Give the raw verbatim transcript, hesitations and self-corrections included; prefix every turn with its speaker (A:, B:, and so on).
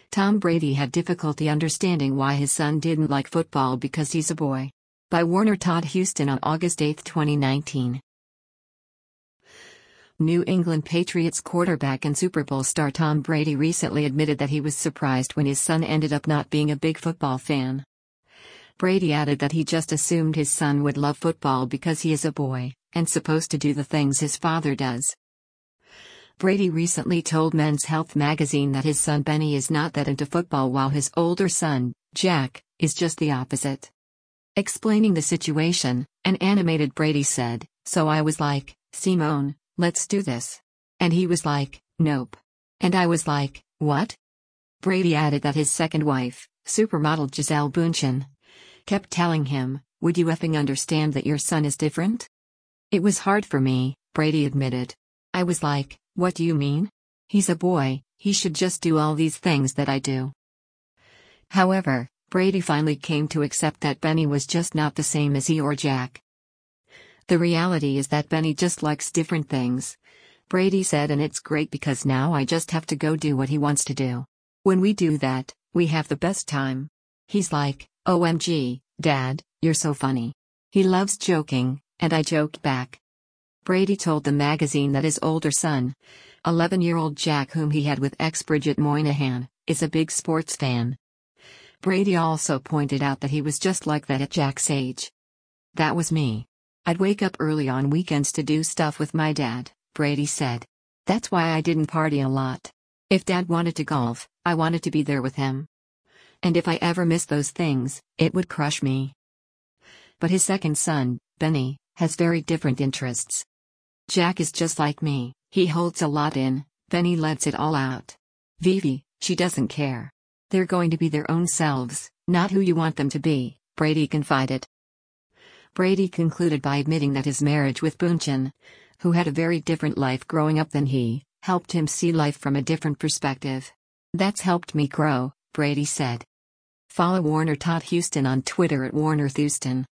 A: Tom Brady had difficulty understanding why his son didn't like football because he's a boy. By Warner Todd Houston on August eighth, twenty nineteen. New England Patriots quarterback and Super Bowl star Tom Brady recently admitted that he was surprised when his son ended up not being a big football fan. Brady added that he just assumed his son would love football because he is a boy, and supposed to do the things his father does. Brady recently told Men's Health magazine that his son Benny is not that into football while his older son, Jack, is just the opposite. Explaining the situation, an animated Brady said, "So I was like, Simone, let's do this." And he was like, "Nope." And I was like, "What?" Brady added that his second wife, supermodel Gisele Bündchen, kept telling him, "Would you effing understand that your son is different?" "It was hard for me," Brady admitted. "I was like, what do you mean? He's a boy, he should just do all these things that I do." However, Brady finally came to accept that Benny was just not the same as he or Jack. "The reality is that Benny just likes different things," Brady said, "and it's great because now I just have to go do what he wants to do. When we do that, we have the best time. He's like, O M G, Dad, you're so funny." He loves joking, and I joked back. Brady told the magazine that his older son, eleven-year-old Jack, whom he had with ex-Bridget Moynihan, is a big sports fan. Brady also pointed out that he was just like that at Jack's age. "That was me. I'd wake up early on weekends to do stuff with my dad," Brady said. "That's why I didn't party a lot. If Dad wanted to golf, I wanted to be there with him. And if I ever missed those things, it would crush me." But his second son, Benny, has very different interests. "Jack is just like me, he holds a lot in, Benny lets it all out. Vivi, she doesn't care. They're going to be their own selves, not who you want them to be," Brady confided. Brady concluded by admitting that his marriage with Bündchen, who had a very different life growing up than he, helped him see life from a different perspective. "That's helped me grow," Brady said. Follow Warner Todd Houston on Twitter at Warner Houston.